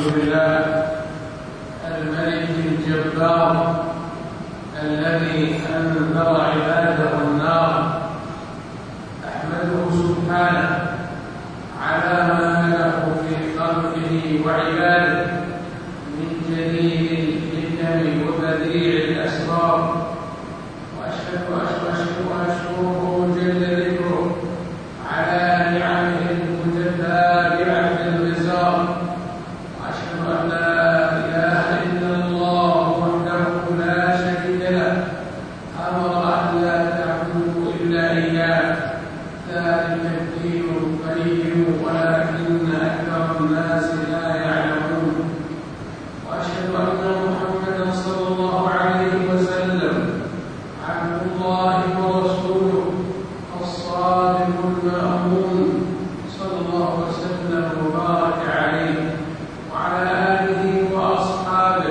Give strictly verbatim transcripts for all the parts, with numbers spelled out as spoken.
لله الملك الجبار الذي أنذر عباده النار، أحمده سبحانه على ما له في خلقه وعباده من جليل الحكم وبديع الأسرار، وأشهد وأشكره جل ذكره على نعمه المتتابعة الغزار، وأشهد أن لا إله إلا الله وحده لا شريك له، أمر أن لا تعبدوا إلا إياه، ذلك الدين القيم ولكن أكثر الناس لا يعلمون. وأشهد أن محمدا صلى الله عليه وسلم عبد الله ورسوله الصادق المأمون، صلى الله وسلم وبارك عليه وعلى آله وأصحابه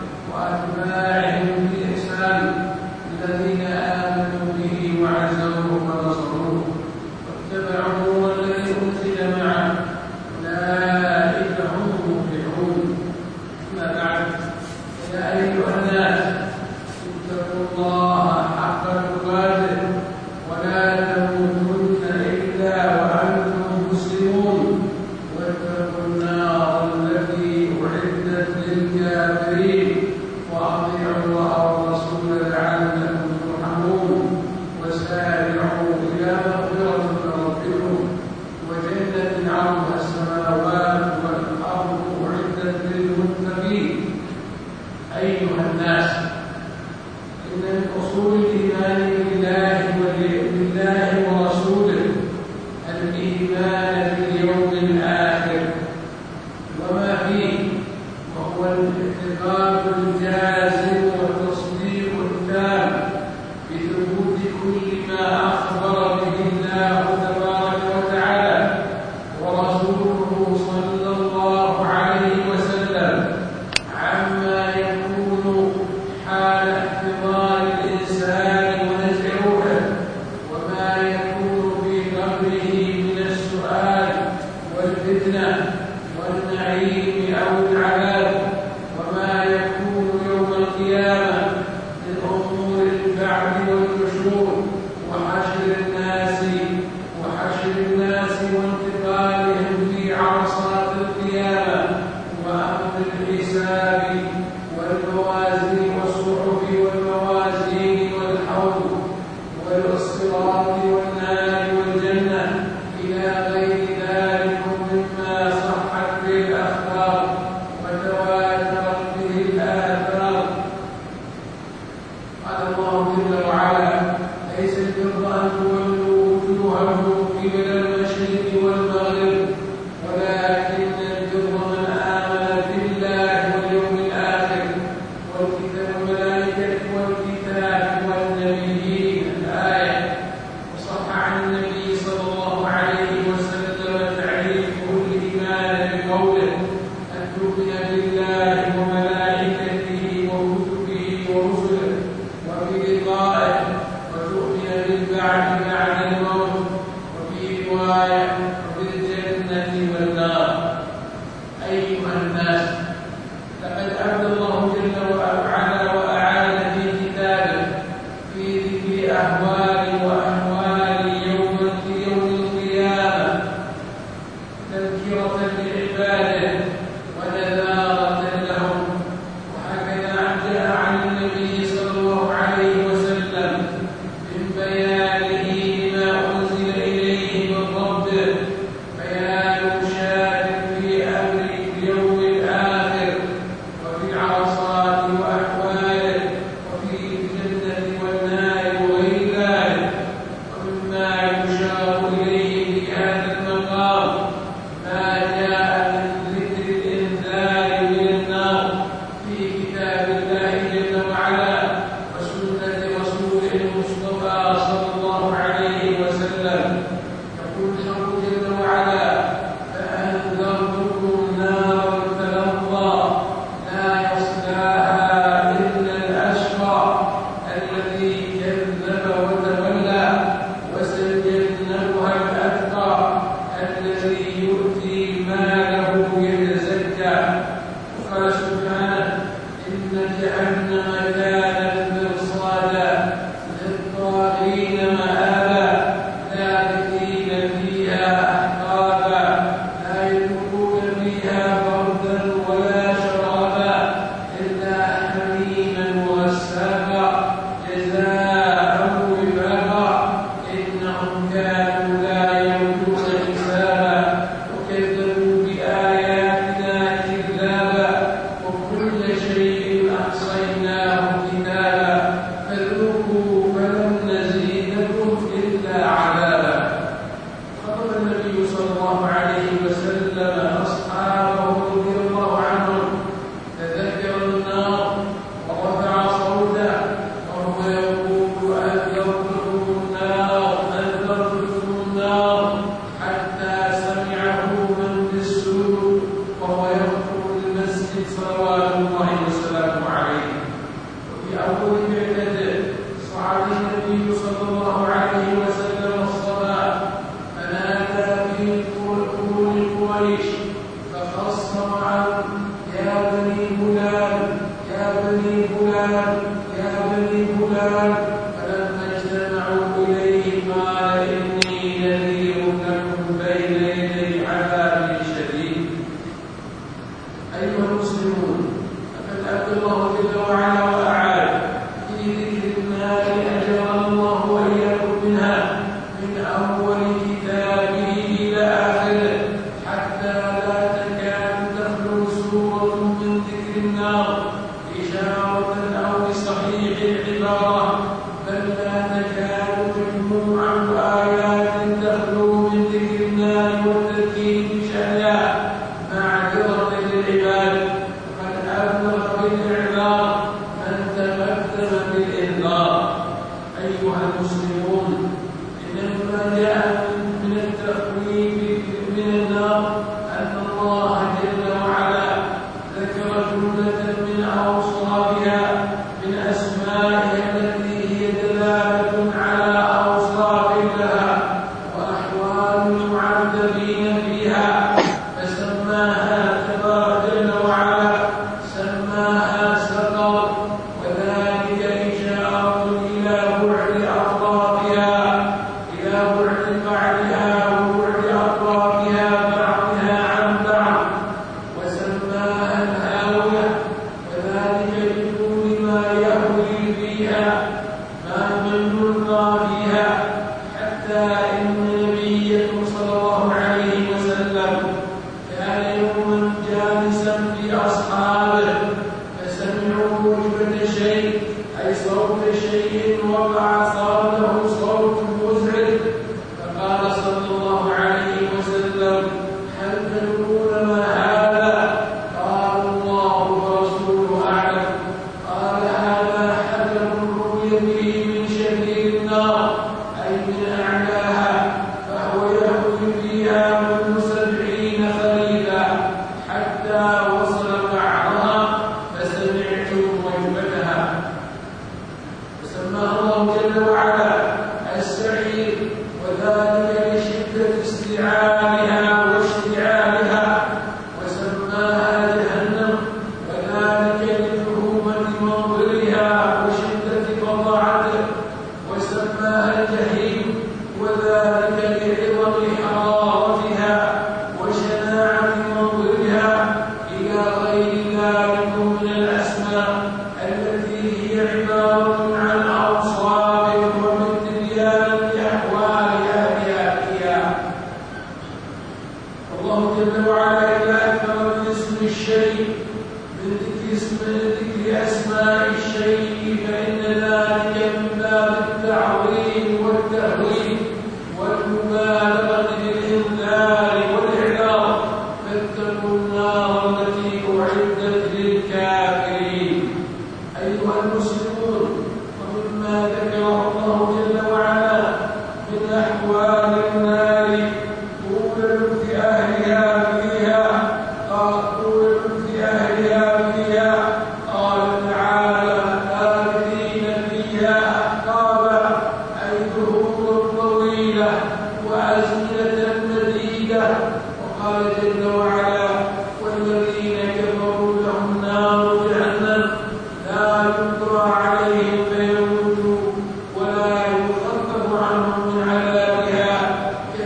وأتباعهم بإحسان الذين آمنوا به وعزروه ونصروه واتبعوا والذي أنزل معه، أولئك هم المفلحون. أما بعد، يا أيها الناس اتقوا الله حق تقاته ولا تموتن إلا وأنتم مسلمون، واتقوا النار التي أعدت للكافرين، وأطيعوا الله والرسول لعلكم ترحمون، وسارعوا إلى مغفرة من ربكم وجنة عرضها السماوات والأرض أعدت للمتقين. أيها الناس، إن من أصول الإيمان بالله وبالله ورسوله الإيمان باليوم الآخر وما فيه، وهو الاعتقاد الجازم والتصديق التام بثبوت كل ما أخبر به الله تبارك وتعالى ورسوله صلى الله عليه وسلم عما يكون حال احتضار الإنسان ونزع روحه، وما يكون في قبره من السؤال والفتنة والنعيم أو العذاب، وما يكون يوم القيامة من أمور البعث والنشور وحشر الناس وحشر الناس وانتقالهم في عرصات القيامة وأمر الحساب والموازين والصحف والموازين والحوض والصراط والنار والجنة إلى غير ذلك مما صحت به الأخبار وتواترت به الآثار. قال الله جل وعلا: ليس البر أن تولوا وجوهكم قبل المشرق والمغرب ولكن البر من آمن بالله واليوم الآخر والكتاب والملائكة والكتاب والنبيين. الآية. وصح عن النبي صلى الله عليه وسلم تعريفه الإيمان بقوله: أن تؤمن بالله وملائكته وكتبه ورسله وبلقائه، وتؤمن بالبعث بعد الموت، وفي رواية وبالجنة والنار. أيها الناس، لقد أبدى الله جل وعلا وأعاد في كتابه في ذكر أهوال وأحوال يوم يوم القيامة تذكرة لعباده ونذارة لهم، وهكذا جاء عن النبي صلى الله عليه وسلم من بيانه لما أنزل إليه من ربه بيان كذلك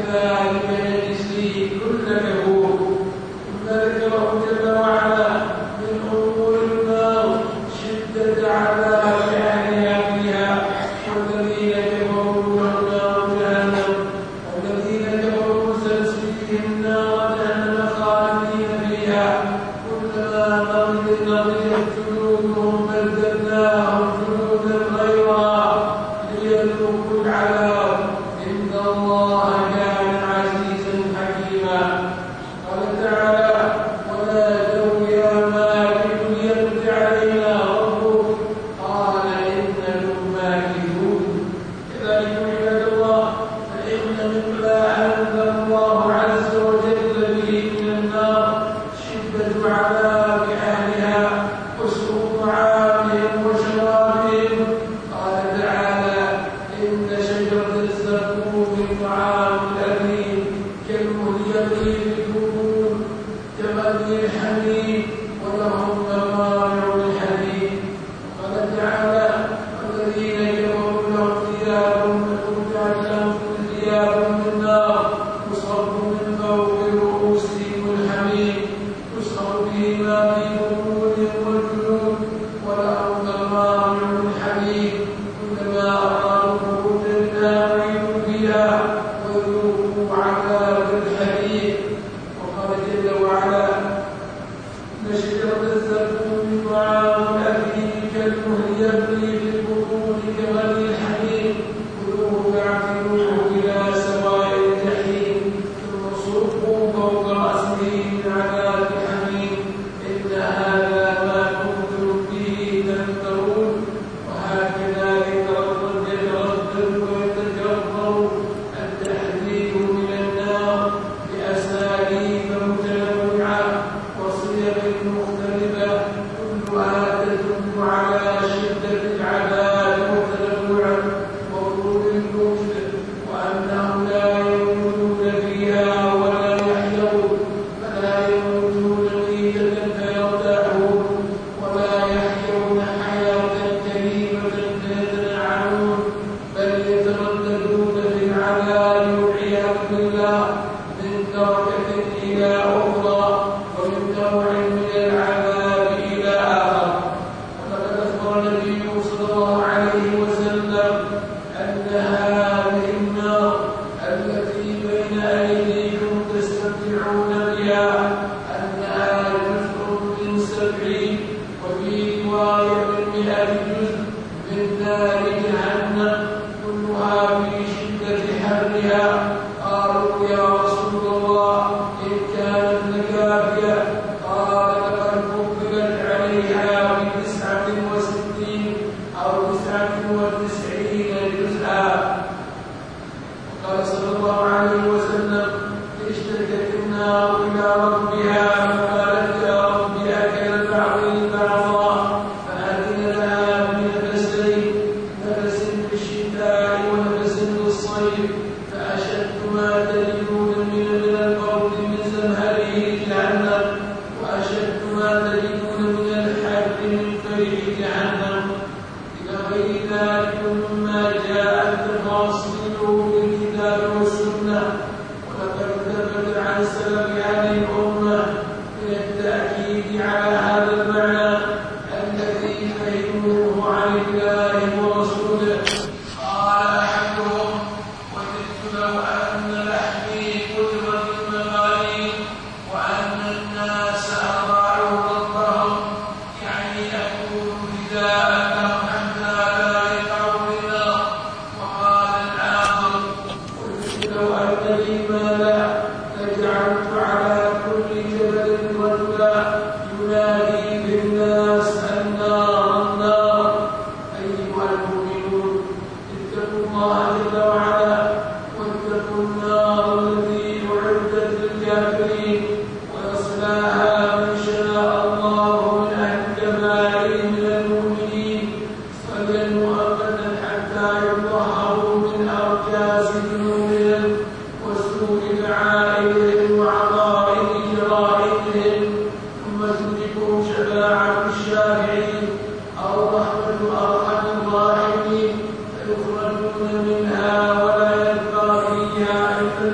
منها ولا يبقى فيها إلا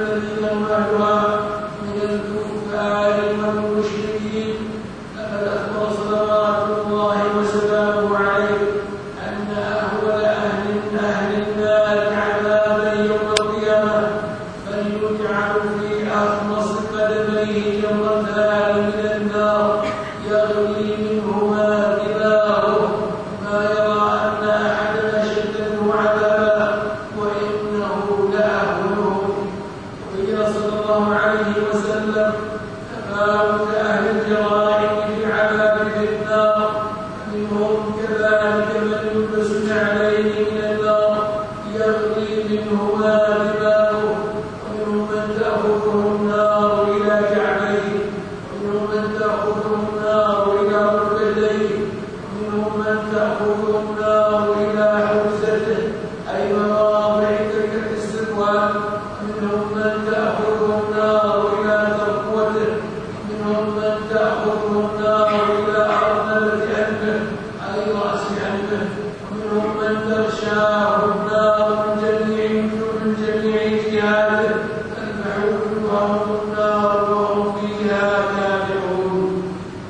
يتكلم أهلها من الكفار والمشركين. لقد أخبر صلوات الله وسلامه عليه أن أهون أهل أهل النار عذابا يوم القيامة من يجعل في أخمص قدميه جمرتان من النار يغلي منهما كباره ما يرى أن أحدا أشد منه عذابا وإنه لأهونه. وقيل صلى الله عليه وسلم تفاوت أهل الجرائم في العذاب في النار منهم كذلك من يلبس عليه من النار يغلي منهما كباره ومنهم من تأخذه النار إلى كعبيه ومنهم من تأخذه النار إلى ركبتيه ومنهم من تأخذه النار إلى حوزته أي مواضع تلك السروال ومنهم من تأخذه النار إلى ترقوته ومنهم من تأخذه النار إلى أرنبة أنفه أي رأس أنفه ومنهم من تغشاه النار من جميع من جميع جهاته تلفحهم النار وهم فيها كافرون.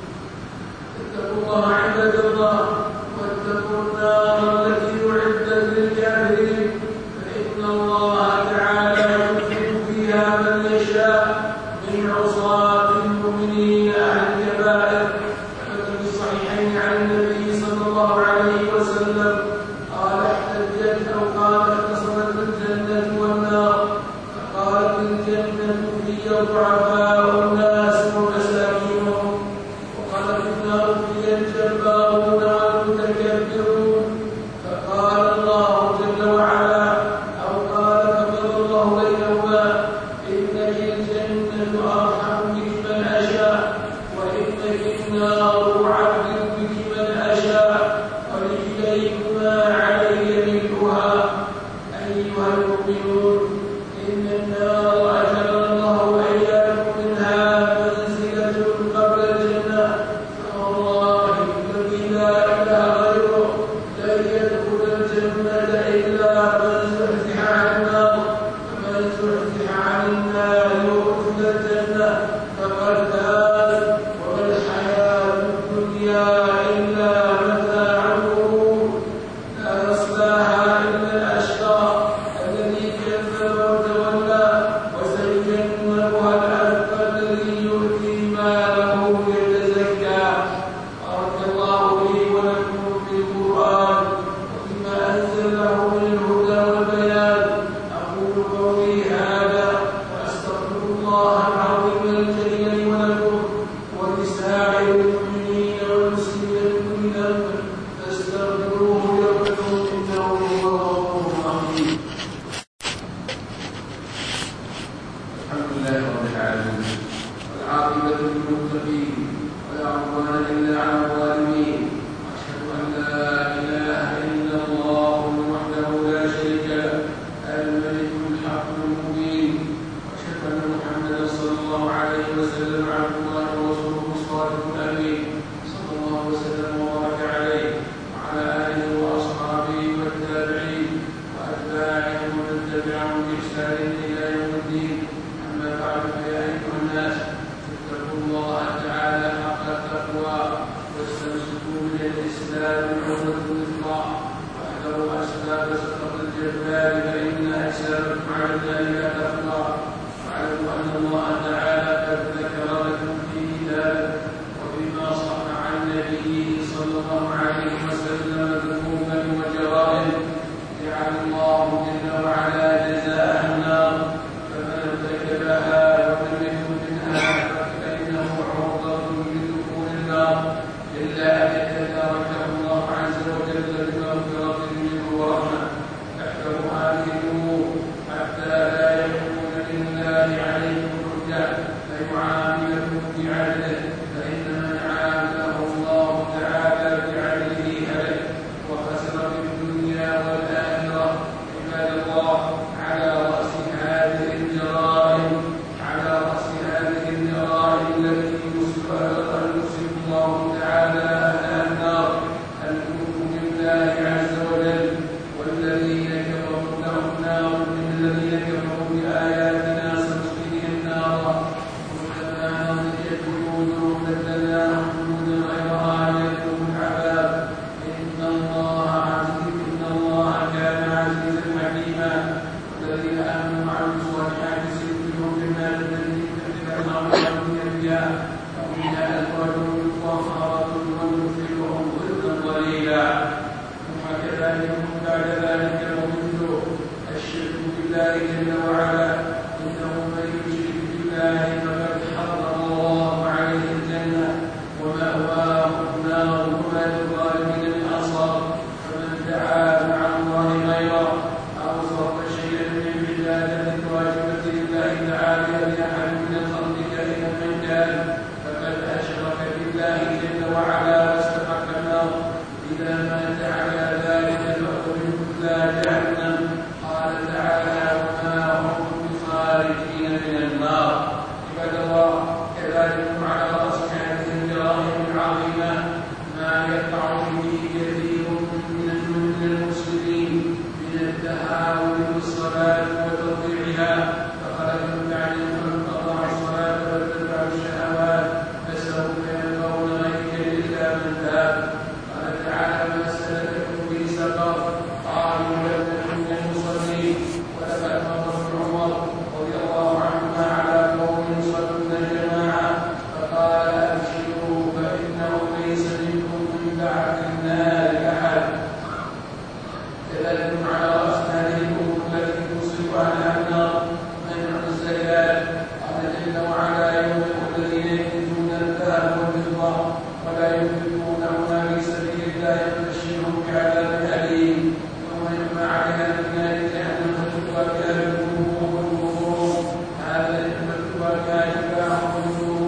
اتقوا الله عباد الله واتقوا النار التي أعدت للكافرين فإن الله تعالى يدخل فيها من يشاء من عصاة المؤمنين أهل الكبائر. ثبت في الصحيحين عن النبي صلى الله عليه وسلم قال احتجت أو قال اختصمت الجنة والنار فقالت الجنة في ضعفاء الناس ومساكينهم وقالت النار في الجبارون والمتكبرون فقال الله جل وعلا أو قال فقال الله بينهما إنك الجنة أرحم بك من أشاء وإنك النار أعذب بك من أشاء ولكليكما علي ملؤها. أيها المؤمنون إن النار أجر الله وإياكم منها منزلة قبل الجنة فوالله الذي لا إله غيره لن يدخل الجنة إلا من زحزح عن النار فمن زحزح عن النار وأدخل الجنة فقد فاز وما الحياة الدنيا إلا متاع الغرور. لا يصلاها إلا الأشقى الذي كذب وتولى وسيجنبها الأتقى الذي يؤتي ماله يتزكى. بارك الله لي ولكم في القرآن وفيما أنزله من الهدى والبيان. أقول قولي هذا وأستغفر الله العظيم الجليل لي ولكم ولسائر المؤمنين والمسلمين من كل ذنب فاستغفروه يغفر إنه هو الغفور الرحيم. الحمد لله رب العالمين والعاقبة للمتقين ولا عدوان إلا على الظالمين وأشهد أن لا إله إلا الله وحده لا شريك له الملك الحق المبين وأشهد أن محمدا صلى الله عليه وسلم عبد الله ورسوله الصادق الأمين صلى الله وسلم وبارك عليه وعلى آله وأصحابه والتابعين وأتباعهم ومن تبعهم بإحسان إلى يوم الدين. أما بعد فيا أيها الناس اتقوا الله تعالى حق التقوى واستمسكوا بالإسلام عروة الوثقى واحذروا أسباب سقط الجبار فإن أجسامكم على ذلك تقوى. واعلموا أن الله تعالى قد ذكر لكم في كتابه وفيما صح عن نبيه صلى الله عليه وسلم ذنوبا وجرائم جعل الله جل وعلا جزاء النار فمن ارتكبها ولم يكن منها فإنه عرضة لدخول النار إلا أن يتداركه الله عز وجل بمغفرة منه ورحمة. احذروا هذه الأمور حتى لا يكون لله عليكم حجة فيعاملكم بعدله فإن من عامله الله تعالى بعدله هلك وخسر في الدنيا والآخرة. عباد الله على رأس هذه الجرائم على رأس هذه الجرائم التي يوصف الله تعالى أهلها النار الكفر بالله عز وجل والذين كفروا لهم نار من الذين كفروا بآياتنا سنصليهم فيها ومنها الرجل وخرة ويدخلهم ظلا ظليلا. ثم كذلك بعد ذلك المثل الشرك بالله جل وعلا، إنه من يشرك بالله فقد حرم الله عليه الجنة ومأواه النار وما للظالمين من أنصار. فمن دعا مع الله غيره أو صرف شيئا من عبادة الواجبة لله تعالى لأحد من الخلق كائنا من كان فقد أشرك بالله جل وعلا واستحق النار. إذا مات على ذلك فأخرجه إلى جهنم. قال تعالى وما هم بخارجين من النار. عباد الله، كذلك على رأس هذه الجرائم العظيمة ما يقع به كثير من المسلمين من التهاون بالصلاة وتضييعها، فخرج من بعدهم فانقطع الصلاة واتبع الشهوات فسوف يلقون غيا إلا من تاب. قال تعالى ما سلككم في سقر قالوا لم نكن من المصلين. ولقد مر ابن عمر رضي الله عنهما على قوم يصلون جماعة فقال أبشروا فإنه ليس منكم من بعد النار أحد. كذلك على رأس هذه الأمور التي تصيب عنها النار منع الزكاة. قال جل وعلا يوم الذين يكنزون الذهب والفضة ولا ينفقونهما في سبيل الله فبشرهم بعذاب أليم يوم يحمى عليها في نار جهنم فتكوى بها الوجوه والظهور. هذا فتكوى بها جباههم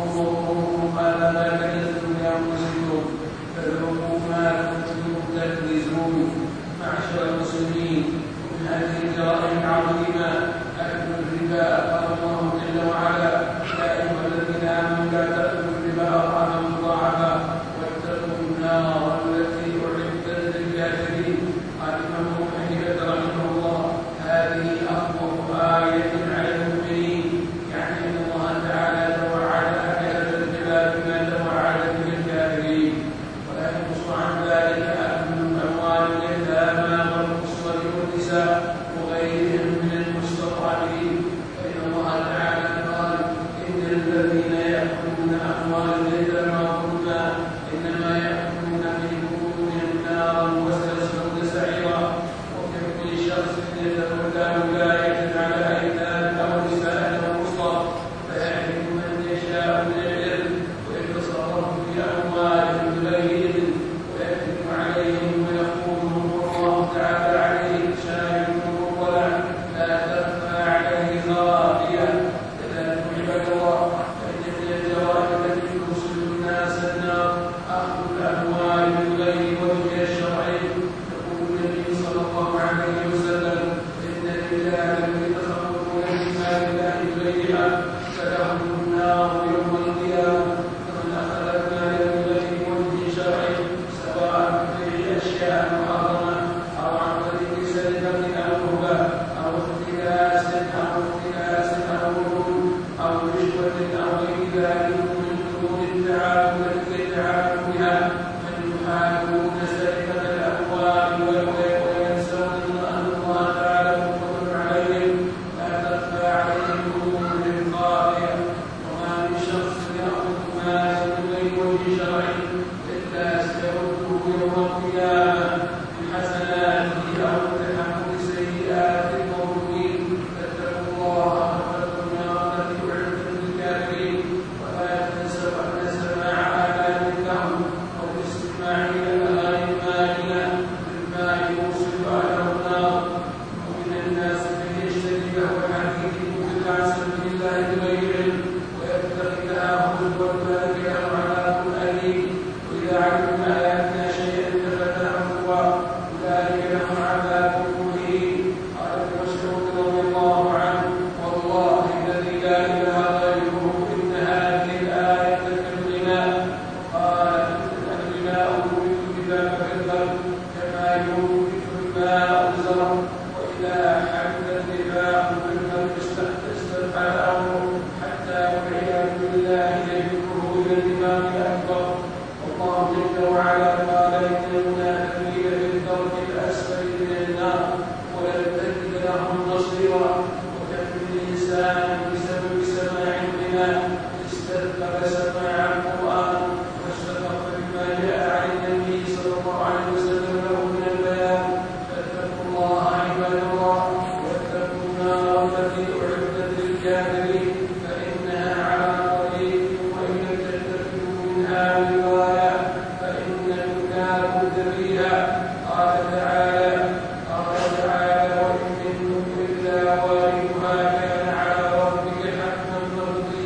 وظهورهم هذا ما كنزتم لأنفسكم فذوقوا ما كنتم تكنزون. معشر المسلمين، من هذه الجرائم العظيمة أكل الربا. قال الله جل وعلا يا أيها الذين آمنوا لا تأكلوا الربا أضعافا مضاعفة واتقوا النار التي أعدت للكافرين. قال الإمام ابن حنيفة رحمه الله هذه أخوف آية على المؤمنين، يعني أن الله تعالى توعد أكلة الربا بما توعد به الكافرين. ولا ينقص عن ذلك أكل أموال اليتامى والقصر والنساء وغيرهم من المستضعفين. فإن الله تعالى قال إن الذين يأكلون أموال اليتامى ظلما إنما يأكلون في بطونهم نارا وسيصلون سعيرا. وكم من شخص يتولى ولاية على أيتام أو نساء أو أسرى فيحرم من يشاء من العلم ويتصرف في أموالهم بغير إذن ويكذب عليهم ويخونهم والله تعالى عليه شاهد ولا لا تخفى عليه خافية. كذلك عباد الله فإن من الجرائم التي توصل الناس النار أخذ الأموال من غير وجه الشرعي. يقول النبي صلى الله عليه وسلم إن الرجال يتصرفون بما لله بغيرها فلهم النار يوم القيامة. فمن أخذ المال من غير وجه شرعي سواء بغير أشياء محرمة أو عن طريق سرقة أو هبة أو اختلاس أو اختلاس أو غلول أو رشوة أو غير ذلك من شرور التعامل التي يتعامل بها من يحاولون سرقة الأموال وينسون أن الله تعالى مقتدر عليهم لا تخفى عليهم أمورهم خافية. وما من شخص يأخذ مالا من غير وجه شرعي إلا سيرده يوم القيامة بحسناته أو تحمل سيئات المظلومين. فاتقوا الله واتقوا النار التي أعدت للكافرين. ولا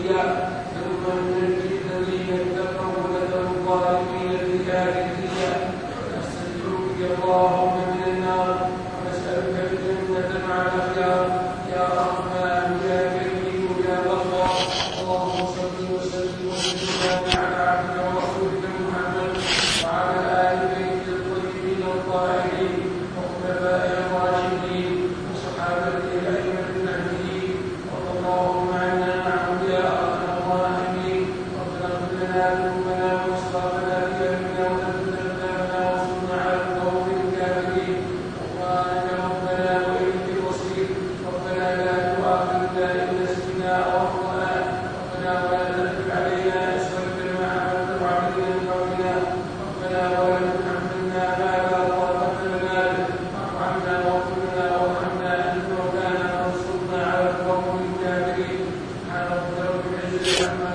نجيا ثم ننجي الذين اتقوا ونذر الظالمين فيها جثيا نستجيرك اللهم من النار ونسألك الجنة مع الأخيار يا رحمن يا كريم يا غفار اللهم صل وسلم وسلم على عبدك ورسولك محمد وعلى آل بيته الطيبين الطاهرين وخلفائه الراشدين وصحابته الأئمة المهديين وارض اللهم عنا معهم يا أرحم الراحمين ربنا اغفر لنا ذنوبنا واسرافنا في أمرنا وثبت أقدامنا وانصرنا على القوم الكافرين غفرانك ربنا وإليك المصير ربنا لا تؤاخذنا إن نسينا أو أخطأنا ربنا ولا تحمل علينا إصرا كما حملته على الذين من قبلنا ربنا ولا تحملنا ما لا طاقة لنا به واعف عنا واغفر لنا وارحمنا أنت مولانا وانصرنا على القوم الكافرين سبحان ربك رب العزة عما